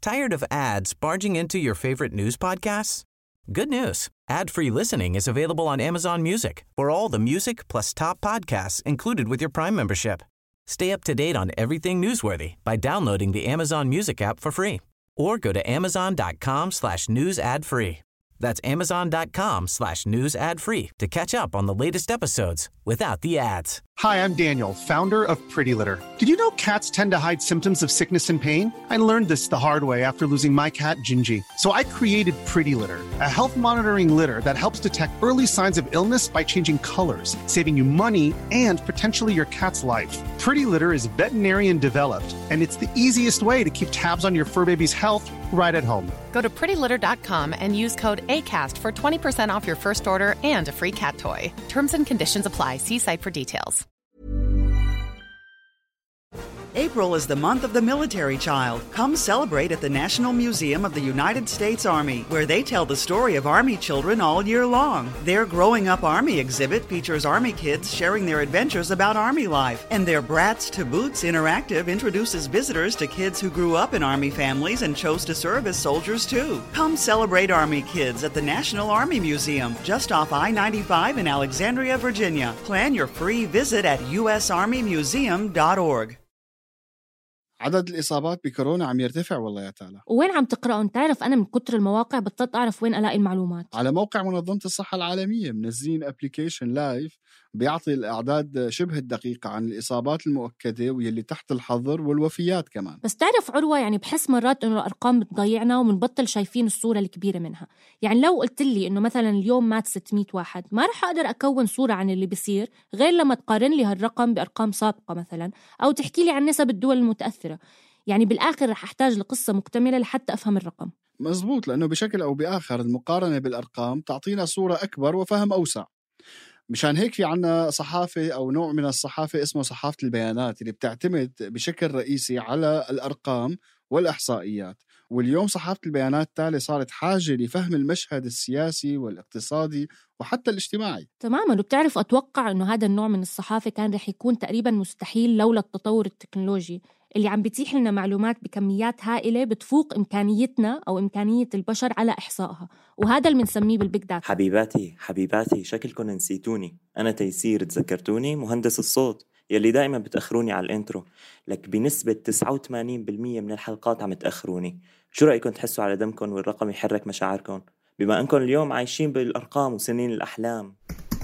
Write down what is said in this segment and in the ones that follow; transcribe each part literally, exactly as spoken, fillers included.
Tired of ads barging into your favorite news podcasts? Good news. Ad-free listening is available on Amazon Music for all the music plus top podcasts included with your Prime membership. Stay up to date on everything newsworthy by downloading the Amazon Music app for free or go to amazon.com slash news ad free. That's amazon.com slash news ad free to catch up on the latest episodes without the ads. Hi, I'm Daniel, founder of Pretty Litter. Did you know cats tend to hide symptoms of sickness and pain? I learned this the hard way after losing my cat, Gingy. So I created Pretty Litter, a health monitoring litter that helps detect early signs of illness by changing colors, saving you money and potentially your cat's life. Pretty Litter is veterinarian developed, and it's the easiest way to keep tabs on your fur baby's health right at home. Go to pretty litter dot com and use code ACAST for twenty percent off your first order and a free cat toy. Terms and conditions apply. See site for details. April is the month of the military child. Come celebrate at the National Museum of the United States Army, where they tell the story of Army children all year long. Their Growing Up Army exhibit features Army kids sharing their adventures about Army life, and their Brats to Boots interactive introduces visitors to kids who grew up in Army families and chose to serve as soldiers too. Come celebrate Army kids at the National Army Museum, just off I ninety-five in Alexandria, Virginia. Plan your free visit at u s army museum dot org. عدد الإصابات بكورونا عم يرتفع والله يا تالا. وين عم تقرأون؟ تعرف أنا من كتر المواقع بطلت أعرف وين ألاقي المعلومات. على موقع منظمة الصحة العالمية منزلين أبليكيشن لايف بيعطي الأعداد شبه الدقيقة عن الإصابات المؤكدة واللي تحت الحظر والوفيات كمان. بس تعرف عروة، يعني بحس مرات إنه الأرقام بتضيعنا ومنبطل شايفين الصورة الكبيرة منها. يعني لو قلت لي إنه مثلا اليوم مات ستمية واحد، ما رح أقدر أكون صورة عن اللي بيصير غير لما تقارن لي هالرقم بأرقام سابقة مثلا، أو تحكي لي عن نسب الدول المتأثرة. يعني بالآخر رح أحتاج لقصة مكتملة لحتى أفهم الرقم. مزبوط، لأنه بشكل أو بآخر المقارنة بالأرقام تعطينا صورة أكبر وفهم أوسع. مشان هيك في عنا صحافة أو نوع من الصحافة اسمه صحافة البيانات، اللي بتعتمد بشكل رئيسي على الأرقام والإحصائيات. واليوم صحافة البيانات تالي صارت حاجة لفهم المشهد السياسي والاقتصادي وحتى الاجتماعي. تماماً. وبتعرف أتوقع أنه هذا النوع من الصحافة كان رح يكون تقريباً مستحيل لولا التطور التكنولوجي اللي عم بيتيح لنا معلومات بكميات هائلة بتفوق إمكانيتنا أو إمكانية البشر على إحصائها، وهذا اللي بنسميه بالبيج داتا. حبيباتي حبيباتي شكلكم نسيتوني. أنا تيسير، تذكرتوني؟ مهندس الصوت يلي دائما بتأخروني على الانترو، لك بنسبة تسعة وثمانين بالمية من الحلقات عم تأخروني. شو رأيكم تحسوا على دمكم والرقم يحرك مشاعركم، بما أنكم اليوم عايشين بالأرقام وسنين الأحلام؟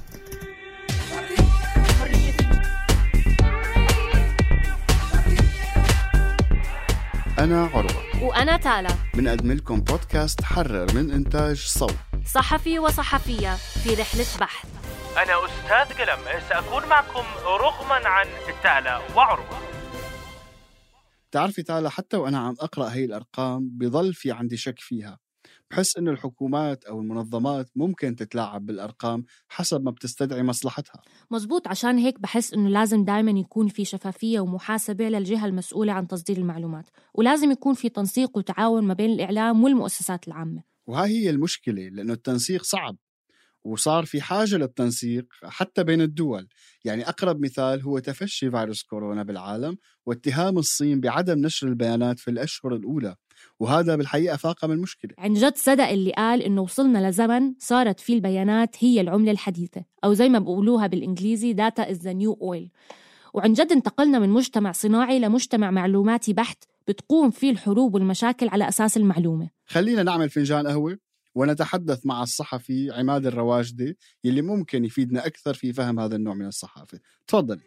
أنا عروة وأنا تالا، بنقدم لكم بودكاست حرر من إنتاج صوت، صحفي وصحفية في رحلة بحث. أنا أستاذ قلم، سأكون معكم رغما عن تالا وعروة. تعرفي تالا، حتى وأنا عم أقرأ هاي الأرقام بضل في عندي شك فيها. بحس إنه الحكومات أو المنظمات ممكن تتلاعب بالأرقام حسب ما بتستدعي مصلحتها. مزبوط، عشان هيك بحس إنه لازم دايما يكون في شفافية ومحاسبة للجهة المسؤولة عن تصدير المعلومات، ولازم يكون في تنسيق وتعاون ما بين الإعلام والمؤسسات العامة. وهي هي المشكلة، لأنه التنسيق صعب وصار في حاجة للتنسيق حتى بين الدول. يعني أقرب مثال هو تفشي فيروس كورونا بالعالم واتهام الصين بعدم نشر البيانات في الأشهر الأولى، وهذا بالحقيقة فاقم المشكلة. عن جد صدق اللي قال إنه وصلنا لزمن صارت فيه البيانات هي العملة الحديثة، أو زي ما بقولوها بالإنجليزي data is the new oil. وعن جد انتقلنا من مجتمع صناعي لمجتمع معلوماتي بحت بتقوم فيه الحروب والمشاكل على أساس المعلومة. خلينا نعمل فنجان قهوة ونتحدث مع الصحفي عماد الرواجدي يلي ممكن يفيدنا أكثر في فهم هذا النوع من الصحافة. تفضل.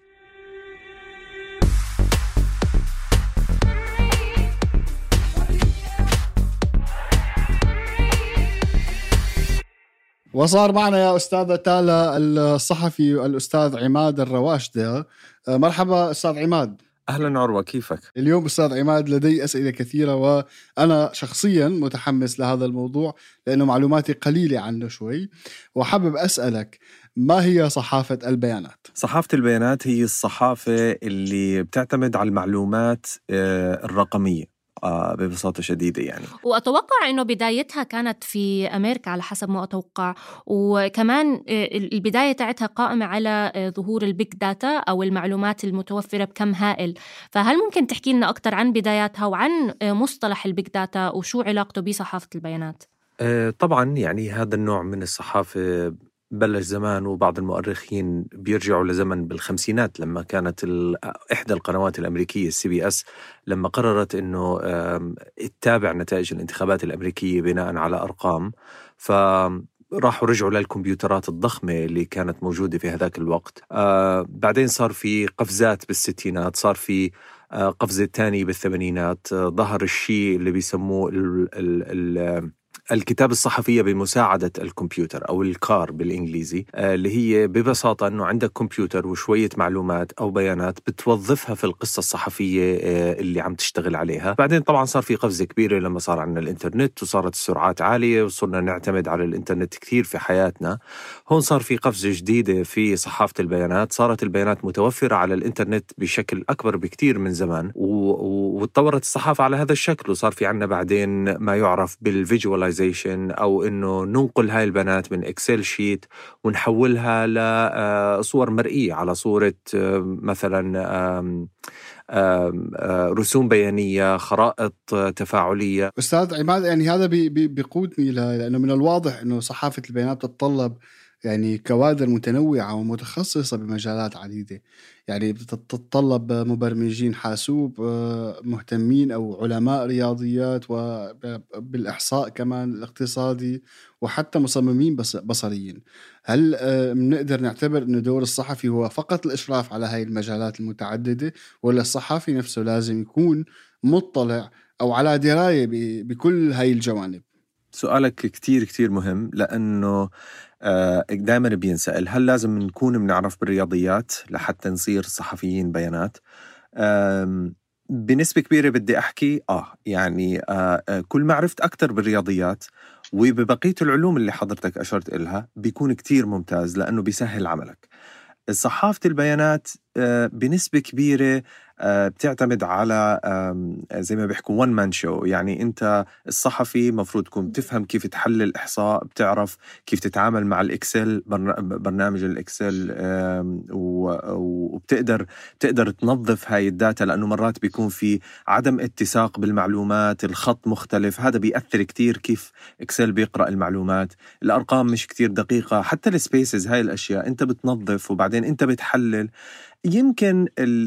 وصار معنا يا أستاذة تالا الصحفي الأستاذ عماد الرواجدي. مرحبا أستاذ عماد. أهلا عروة، كيفك؟ اليوم أستاذ عماد لدي أسئلة كثيرة، وأنا شخصيا متحمس لهذا الموضوع لأنه معلوماتي قليلة عنه شوي، وحابب أسألك ما هي صحافة البيانات؟ صحافة البيانات هي الصحافة اللي بتعتمد على المعلومات الرقمية ببساطة شديدة يعني. وأتوقع أنه بدايتها كانت في أمريكا على حسب ما أتوقع، وكمان البداية تاعتها قائمة على ظهور البيج داتا أو المعلومات المتوفرة بكم هائل. فهل ممكن تحكي لنا أكتر عن بداياتها وعن مصطلح البيج داتا وشو علاقته بصحافة البيانات؟ طبعا يعني هذا النوع من الصحافة بلش زمان، وبعض المؤرخين بيرجعوا لزمن بالخمسينات لما كانت إحدى القنوات الأمريكية السي بي اس لما قررت أنه تتابع نتائج الانتخابات الأمريكية بناء على أرقام، فراحوا رجعوا للكمبيوترات الضخمة اللي كانت موجودة في هذاك الوقت. بعدين صار في قفزات بالستينات، صار في قفزة تانية بالثمانينات، ظهر الشيء اللي بيسموه ال ال ال الكتاب الصحفية بمساعدة الكمبيوتر أو الكار بالإنجليزي، اللي هي ببساطة أنه عندك كمبيوتر وشوية معلومات أو بيانات بتوظفها في القصة الصحفية اللي عم تشتغل عليها. بعدين طبعا صار في قفزة كبيرة لما صار عندنا الإنترنت وصارت السرعات عالية وصرنا نعتمد على الإنترنت كثير في حياتنا. هون صار في قفزة جديدة في صحافة البيانات، صارت البيانات متوفرة على الإنترنت بشكل أكبر بكثير من زمان، وتطورت الصحافة على هذا الشكل، وصار في عنا بعدين ما يعرف بالفيجواليزيشن أو إنه ننقل هاي البيانات من إكسل شيت ونحولها لصور مرئية على صورة مثلا رسوم بيانية، خرائط تفاعلية. أستاذ عماد، يعني هذا بيقودني لأنه من الواضح إنه صحافة البيانات تتطلب يعني كوادر متنوعة ومتخصصة بمجالات عديدة، يعني بتتطلب مبرمجين حاسوب مهتمين أو علماء رياضيات وبالإحصاء كمان الاقتصادي وحتى مصممين بصريين. هل بنقدر نعتبر أن دور الصحفي هو فقط الإشراف على هاي المجالات المتعددة، ولا الصحفي نفسه لازم يكون مطلع أو على دراية بكل هاي الجوانب؟ سؤالك كتير كتير مهم، لأنه دائما بينسأل هل لازم نكون بنعرف بالرياضيات لحتى نصير صحفيين بيانات؟ بنسبة كبيرة بدي أحكي آه يعني آه كل ما عرفت أكتر بالرياضيات وببقية العلوم اللي حضرتك أشرت إلها بيكون كتير ممتاز، لأنه بيسهل عملك. صحافة البيانات بنسبة كبيرة بتعتمد على زي ما بيحكوا one man show، يعني أنت الصحفي مفروض تكون تفهم كيف تحلل إحصاء، بتعرف كيف تتعامل مع الإكسل، برنامج الإكسل، وبتقدر تقدر تنظف هاي الداتا، لأنه مرات بيكون في عدم اتساق بالمعلومات، الخط مختلف، هذا بيأثر كتير كيف إكسل بيقرأ المعلومات، الأرقام مش كتير دقيقة، حتى السبيسز هاي الأشياء أنت بتنظف وبعدين أنت بتحلل. يمكن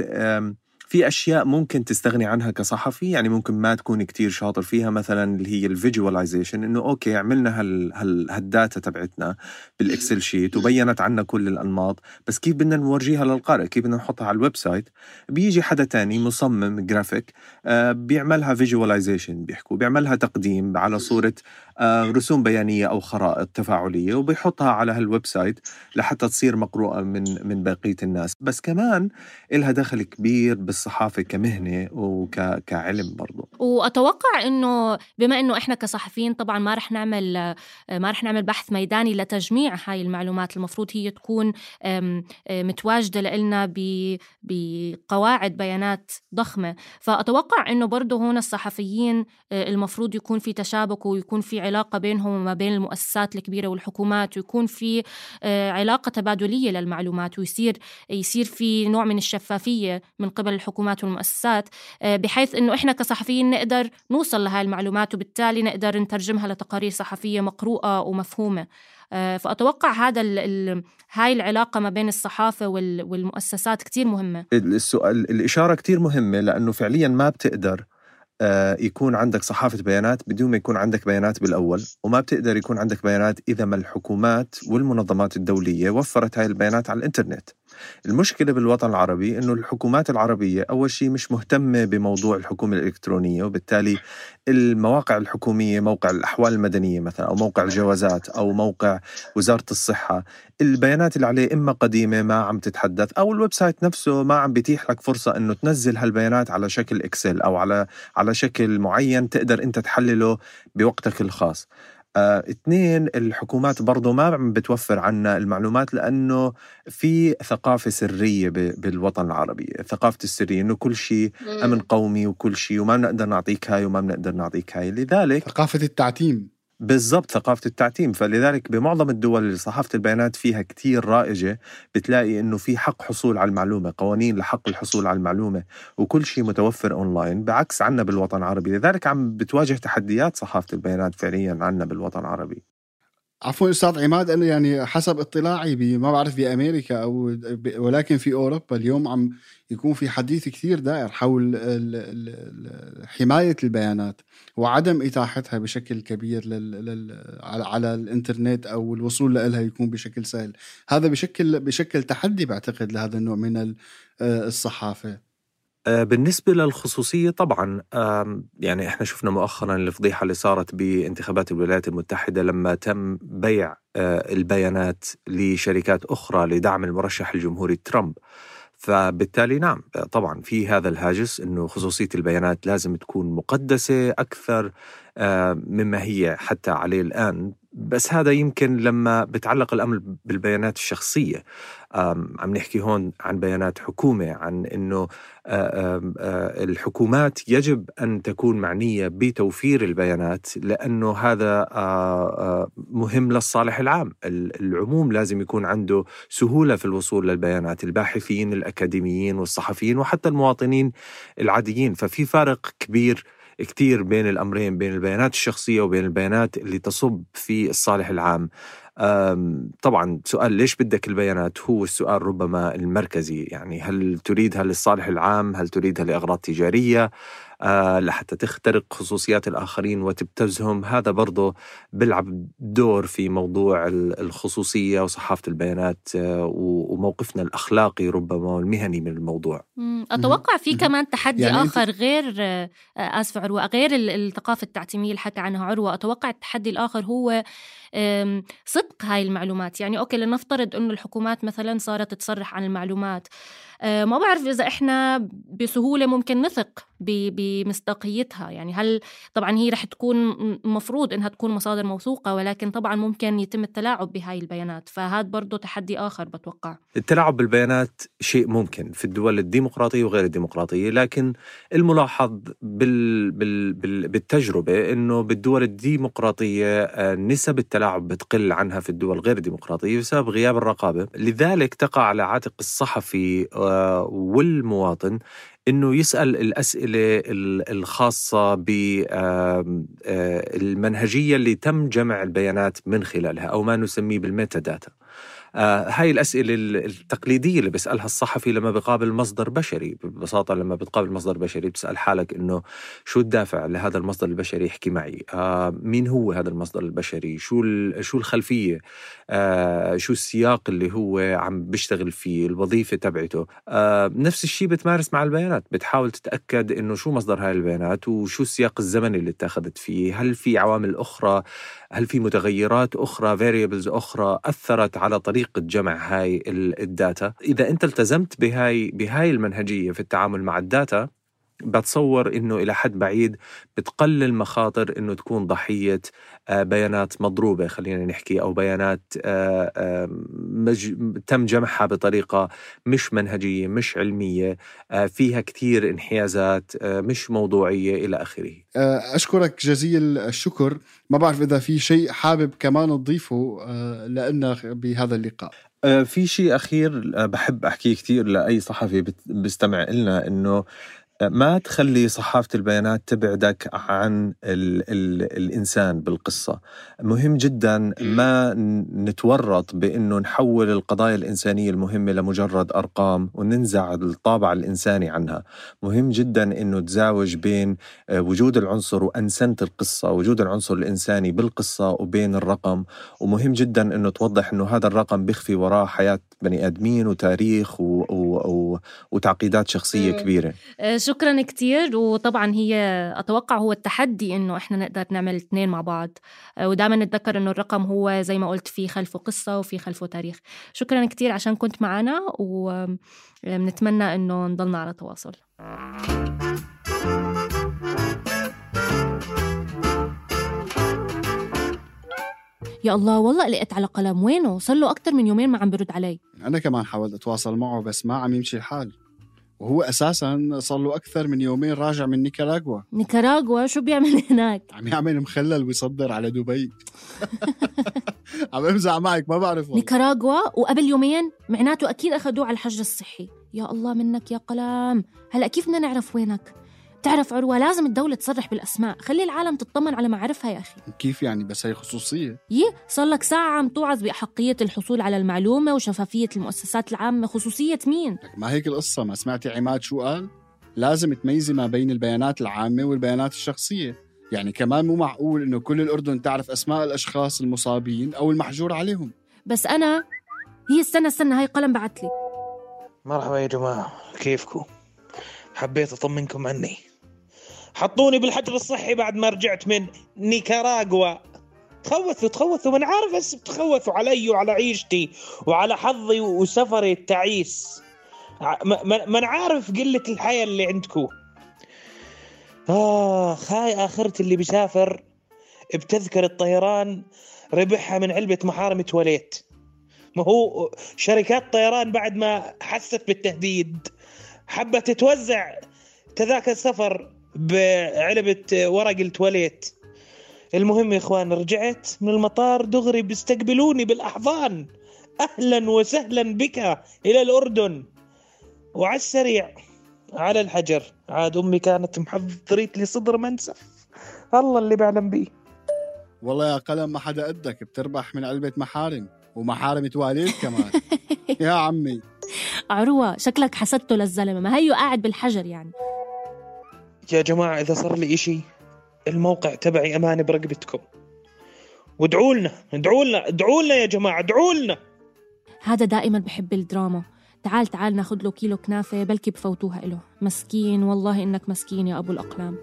في أشياء ممكن تستغني عنها كصحفي، يعني ممكن ما تكون كتير شاطر فيها، مثلا اللي هي الفيجواليزيشن، إنه أوكي عملنا هال هال هالداتا تبعتنا بالإكسل شيت وبينت عنا كل الأنماط، بس كيف بدنا نورجيها للقارئ، كيف بدنا نحطها على الويب سايت؟ بيجي حدا تاني مصمم جرافيك آه بيعملها فيجواليزيشن، بيحكوا بيعملها تقديم على صورة آه رسوم بيانية أو خرائط تفاعلية، وبيحطها على هالويب سايت لحتى تصير مقروءة من من بقية الناس. بس كمان إلها دخل كبير بالصحافة كمهنة وكعلم برضو. وأتوقع إنه بما إنه إحنا كصحفيين طبعا ما رح نعمل ما رح نعمل بحث ميداني لتجميع هاي المعلومات، المفروض هي تكون متواجدة لنا بقواعد بيانات ضخمة. فأتوقع إنه برضو هون الصحفيين المفروض يكون في تشابك ويكون في علاقة بينهم وما بين المؤسسات الكبيرة والحكومات، ويكون في علاقة تبادلية للمعلومات، ويصير يصير في نوع من الشفافية من قبل الحكومات والمؤسسات، بحيث إنه إحنا كصحفيين نقدر نوصل لهاي المعلومات وبالتالي نقدر نترجمها لتقارير صحفية مقروءة ومفهومة. فأتوقع هذا ال ال هاي العلاقة ما بين الصحافة والمؤسسات كتير مهمة. السؤال الإشارة كتير مهمة، لأنه فعليا ما بتقدر يكون عندك صحافة بيانات بدون ما يكون عندك بيانات بالأول، وما بتقدر يكون عندك بيانات إذا ما الحكومات والمنظمات الدولية وفرت هاي البيانات على الإنترنت. المشكلة بالوطن العربي إنه الحكومات العربية أول شيء مش مهتمة بموضوع الحكومة الإلكترونية، وبالتالي المواقع الحكومية، موقع الأحوال المدنية مثلا، أو موقع الجوازات، أو موقع وزارة الصحة، البيانات اللي عليه إما قديمة ما عم تتحدث، أو الويب سايت نفسه ما عم بيتيح لك فرصة إنه تنزل هالبيانات على شكل إكسل أو على على شكل معين تقدر أنت تحلله بوقتك الخاص. آه، اثنين، الحكومات برضو ما عم بتوفر عنا المعلومات لأنه في ثقافة سرية بالوطن العربي، ثقافة السرية إنه كل شيء أمن قومي وكل شيء وما بنقدر نعطيك هاي وما بنقدر نعطيك هاي. لذلك ثقافة التعتيم. بالضبط، ثقافة التعتيم. فلذلك بمعظم الدول اللي صحافة البيانات فيها كتير رائجة بتلاقي إنه في حق حصول على المعلومة، قوانين لحق الحصول على المعلومة، وكل شيء متوفر أونلاين، بعكس عنا بالوطن العربي. لذلك عم بتواجه تحديات صحافة البيانات فعليا عنا بالوطن العربي. عفوا أستاذ عماد، أنا يعني حسب اطلاعي ما بعرف بأمريكا أو ولكن في أوروبا اليوم عم يكون في حديث كثير دائر حول حماية البيانات وعدم إتاحتها بشكل كبير لل... لل... على الإنترنت أو الوصول لها يكون بشكل سهل. هذا بشكل بشكل تحدي بعتقد لهذا النوع من الصحافة. بالنسبة للخصوصية طبعا يعني احنا شفنا مؤخرا الفضيحة اللي صارت بانتخابات الولايات المتحدة لما تم بيع البيانات لشركات أخرى لدعم المرشح الجمهوري ترامب. فبالتالي نعم طبعا في هذا الهاجس إنه خصوصية البيانات لازم تكون مقدسة أكثر مما هي حتى عليه الآن. بس هذا يمكن لما بتعلق الأمر بالبيانات الشخصية. عم نحكي هون عن بيانات حكومة، عن إنه الحكومات يجب أن تكون معنية بتوفير البيانات لأنه هذا مهم للصالح العام. العموم لازم يكون عنده سهولة في الوصول للبيانات، الباحثين، الأكاديميين والصحفيين وحتى المواطنين العاديين. ففي فارق كبير كتير بين الأمرين، بين البيانات الشخصية وبين البيانات اللي تصب في الصالح العام. طبعا سؤال ليش بدك البيانات هو السؤال ربما المركزي. يعني هل تريدها للصالح العام؟ هل تريدها لأغراض تجارية أه لحتى تخترق خصوصيات الآخرين وتبتزهم؟ هذا برضو بلعب دور في موضوع الخصوصية وصحافة البيانات أه وموقفنا الأخلاقي ربما والمهني من الموضوع. أتوقع في كمان تحدي يعني آخر غير آسف عروة، غير الثقافة التعتيمية اللي حكى عنها عروة. أتوقع التحدي الآخر هو صدق هاي المعلومات. يعني أوكي لنفترض أنه الحكومات مثلا صارت تصرح عن المعلومات، ما بعرف إذا إحنا بسهولة ممكن نثق بمصداقيتها. يعني هل طبعا هي رح تكون مفروض إنها تكون مصادر موثوقة، ولكن طبعا ممكن يتم التلاعب بهاي البيانات. فهذا برضو تحدي آخر بتوقع. التلاعب بالبيانات شيء ممكن في الدول الديمقراطية وغير الديمقراطية، لكن الملاحظ بال... بال... بال... بالتجربة إنه بالدول الديمقراطية نسب التلاعب بتقل عنها في الدول غير الديمقراطية بسبب غياب الرقابة. لذلك تقع على عاتق الصحفي والمواطن إنه يسأل الأسئلة الخاصة بالمنهجية اللي تم جمع البيانات من خلالها أو ما نسميه بالميتا داتا. آه هاي الأسئلة التقليدية اللي بيسألها الصحفي لما بيقابل مصدر بشري. ببساطة لما بتقابل مصدر بشري بتسأل حالك إنه شو الدافع لهذا المصدر البشري يحكي معي؟ آه مين هو هذا المصدر البشري؟ شو شو الخلفية؟ آه شو السياق اللي هو عم بيشتغل فيه؟ الوظيفة تبعته؟ آه نفس الشيء بتمارس مع البيانات، بتحاول تتأكد إنه شو مصدر هاي البيانات وشو السياق الزمني اللي اتخذت فيه. هل في عوامل أخرى؟ هل في متغيرات أخرى variables أخرى أثرت على طريقة جمع هاي الداتا؟ إذا أنت التزمت بهاي بهاي المنهجية في التعامل مع الداتا، بتصور إنه إلى حد بعيد بتقلل مخاطر إنه تكون ضحية بيانات مضروبة، خلينا نحكي، أو بيانات تم جمعها بطريقة مش منهجية مش علمية، فيها كتير انحيازات مش موضوعية إلى آخره. أشكرك جزيل الشكر. ما بعرف إذا في شيء حابب كمان تضيفه لأننا بهذا اللقاء. في شيء أخير بحب أحكيه كتير لأي صحفي بيستمع لنا، إنه ما تخلي صحافة البيانات تبعدك عن ال ال الإنسان بالقصة. مهم جدا ما نتورط بأنه نحول القضايا الإنسانية المهمة لمجرد أرقام وننزع الطابع الإنساني عنها. مهم جدا أنه تزاوج بين وجود العنصر وأنسنة القصة، وجود العنصر الإنساني بالقصة وبين الرقم. ومهم جدا أنه توضح أنه هذا الرقم بيخفي وراء حياة بني آدمين وتاريخ و و و وتعقيدات شخصية كبيرة. شكرا كتير. وطبعا هي أتوقع هو التحدي إنه إحنا نقدر نعمل اثنين مع بعض، ودائما نتذكر إنه الرقم هو زي ما قلت في خلفه قصة وفي خلفه تاريخ. شكرا كتير عشان كنت معنا، ونتمنى إنه نضلنا على تواصل. يا الله والله قلقت على قلم، وينه؟ صار له أكتر من يومين ما عم برد علي. أنا كمان حاولت أتواصل معه بس ما عم يمشي الحال، وهو أساساً صار له أكثر من يومين راجع من نيكاراغوا. نيكاراغوا شو بيعمل هناك؟ عم يعمل مخلل ويصدر على دبي. عم امزح معك ما بعرف. نيكاراغوا وقبل يومين معناته أكيد أخذوه على الحجر الصحي. يا الله منك يا قلم، هلأ كيف بدنا نعرف وينك؟ تعرف عروة لازم الدولة تصرح بالأسماء، خلي العالم تطمن على معرفها يا أخي. كيف يعني؟ بس هي خصوصية. يه صار لك ساعة عم توعظ بأحقية الحصول على المعلومة وشفافية المؤسسات العامة. خصوصية مين؟ ما هيك القصة؟ ما سمعتي عماد شو قال؟ لازم تميزي ما بين البيانات العامة والبيانات الشخصية. يعني كمان مو معقول إنه كل الأردن تعرف أسماء الأشخاص المصابين أو المحجور عليهم. بس أنا هي استنى استنى هاي قلم بعتلي. مرحبا يا جماعة، كيفكم؟ حبيت أطمنكم عني. حطوني بالحجر الصحي بعد ما رجعت من نيكاراغوا. تخوثوا تخوثوا من عارف هسه بتخوثوا علي وعلى عيشتي وعلى حظي وسفري التعيس. من عارف قلة الحياة اللي عندكم. آه هاي آخرت اللي بيسافر بتذكر الطيران ربحها من علبة محارم تواليت. ما هو شركات طيران بعد ما حست بالتهديد حبت تتوزع تذاكر سفر بعلبة ورق التواليت. المهم يا إخوان، رجعت من المطار دغري بيستقبلوني بالأحضان، أهلا وسهلا بك إلى الأردن. وعلى السريع على الحجر عاد أمي كانت محضريت لي صدر منسف، الله اللي بعلم بيه. والله يا قلم ما حدا قدك، بتربح من علبة محارم ومحارم تواليت كمان. يا عمي عروة شكلك حسدته للزلمة، ما هيو قاعد بالحجر يعني. يا جماعة إذا صار لي إشي الموقع تبعي أمانة برقبتكم، وادعوا لنا ادعوا لنا ادعوا لنا يا جماعة ادعوا لنا. هذا دائما بحب الدراما. تعال تعال ناخد له كيلو كنافة بلكي بفوتوها له. مسكين والله إنك مسكين يا أبو الأقلام.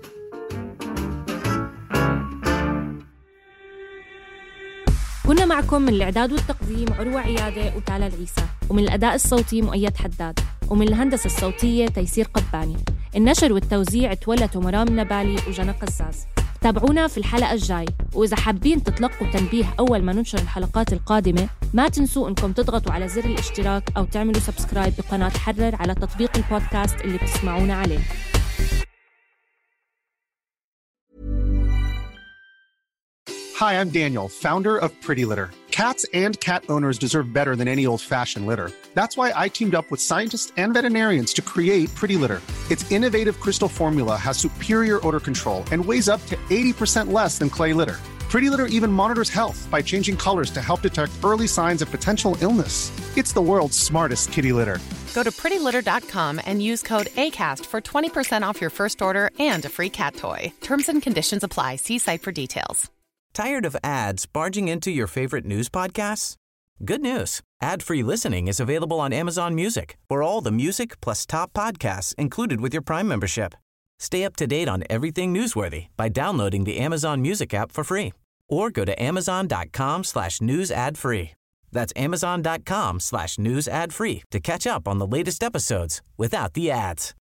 كنا معكم من الإعداد والتقديم عروة عيادة وتالا العيسى، ومن الأداء الصوتي مؤيد حداد، ومن الهندسة الصوتية تيسير قباني. النشر والتوزيع تولته مرام نبالي وجنى قزاز. تابعونا في الحلقة الجاي، وإذا حابين تتلقوا تنبيه أول ما ننشر الحلقات القادمة ما تنسوا إنكم تضغطوا على زر الاشتراك أو تعملوا سبسكرايب بقناة حرر على تطبيق البودكاست اللي بتسمعونا عليه. Hi, I'm Daniel, founder of Pretty Litter. Cats and cat owners deserve better than any old-fashioned litter. That's why I teamed up with scientists and veterinarians to create Pretty Litter. Its innovative crystal formula has superior odor control and weighs up to eighty percent less than clay litter. Pretty Litter even monitors health by changing colors to help detect early signs of potential illness. It's the world's smartest kitty litter. Go to pretty litter dot com and use code ACAST for twenty percent off your first order and a free cat toy. Terms and conditions apply. See site for details. Tired of ads barging into your favorite news podcasts? Good news. Ad-free listening is available on Amazon Music for all the music plus top podcasts included with your Prime membership. Stay up to date on everything newsworthy by downloading the Amazon Music app for free or go to amazon.com slash news ad free. That's amazon.com slash news ad free to catch up on the latest episodes without the ads.